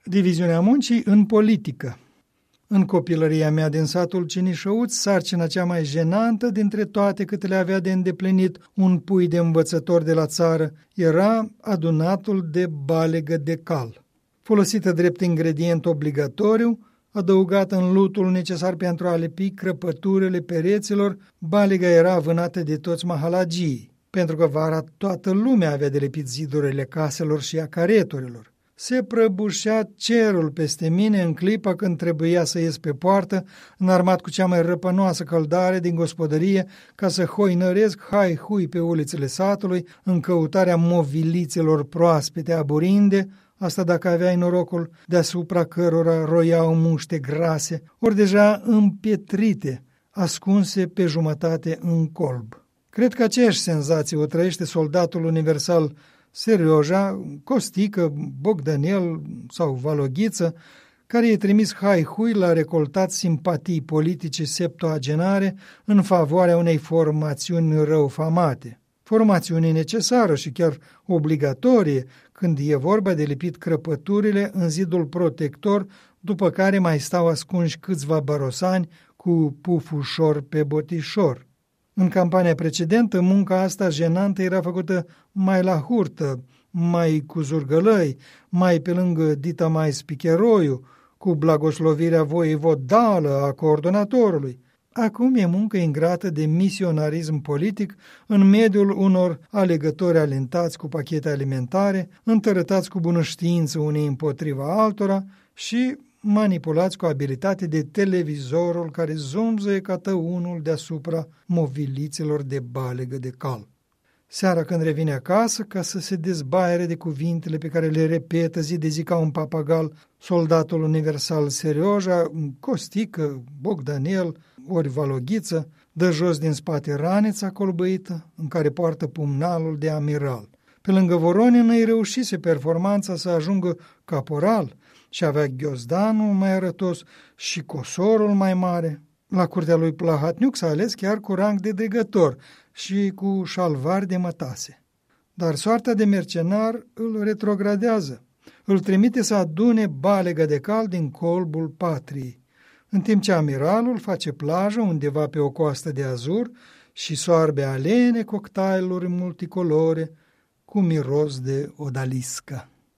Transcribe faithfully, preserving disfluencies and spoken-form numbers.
Diviziunea muncii în politică. În copilăria mea din satul Cinișăuț, sarcina cea mai jenantă dintre toate câte le avea de îndeplinit un pui de învățător de la țară era adunatul de balegă de cal. Folosită drept ingredient obligatoriu, adăugat în lutul necesar pentru a lipi crăpăturile pereților, balega era vânată de toți mahalagii, pentru că vara toată lumea avea de lipit zidurile caselor și a careturilor. Se prăbușea cerul peste mine în clipa când trebuia să ies pe poartă, înarmat cu cea mai răpănoasă căldare din gospodărie, ca să hoinăresc hai-hui pe ulițele satului în căutarea movilițelor proaspete aburinde, asta dacă aveai norocul deasupra cărora roiau muște grase, ori deja împietrite, ascunse pe jumătate în colb. Cred că aceeași senzație o trăiește soldatul universal Serioja, Costică, Bogdanel sau Valoghiță, care e trimis hai-hui la recoltat simpatii politice septuagenare în favoarea unei formațiuni răufamate. Formațiune necesară și chiar obligatorie când e vorba de lipit crăpăturile în zidul protector, după care mai stau ascunși câțiva barosani cu pufușor pe botișor. În campania precedentă, munca asta jenantă era făcută mai la hurtă, mai cu zurgălăi, mai pe lângă dita mai spicheroiu, cu blagoslovirea voievodală a coordonatorului. Acum e muncă ingrată de misionarism politic în mediul unor alegători alentați cu pachete alimentare, întărătați cu bună știință unii împotriva altora și manipulați cu abilitate de televizorul care zumzăie ca tăunul deasupra movilițelor de balegă de cal. Seara când revine acasă, ca să se dezbaiere de cuvintele pe care le repetă zi de zi ca un papagal soldatul universal Serioja, Costică, Bogdanel, ori Valoghiță, dă jos din spate ranița colbăită în care poartă pumnalul de amiral. Pe lângă Voronin îi reușise performanța să ajungă caporal și avea ghiozdanul mai arătos și cosorul mai mare. La curtea lui Plahatniuc s-a ales chiar cu rang de dregător și cu șalvar de mătase. Dar soarta de mercenar îl retrogradează. Îl trimite să adune balegă de cal din colbul patriei, în timp ce amiralul face plajă undeva pe o coastă de azur și soarbe alene cocktailuri multicolore cu miros de odaliscă.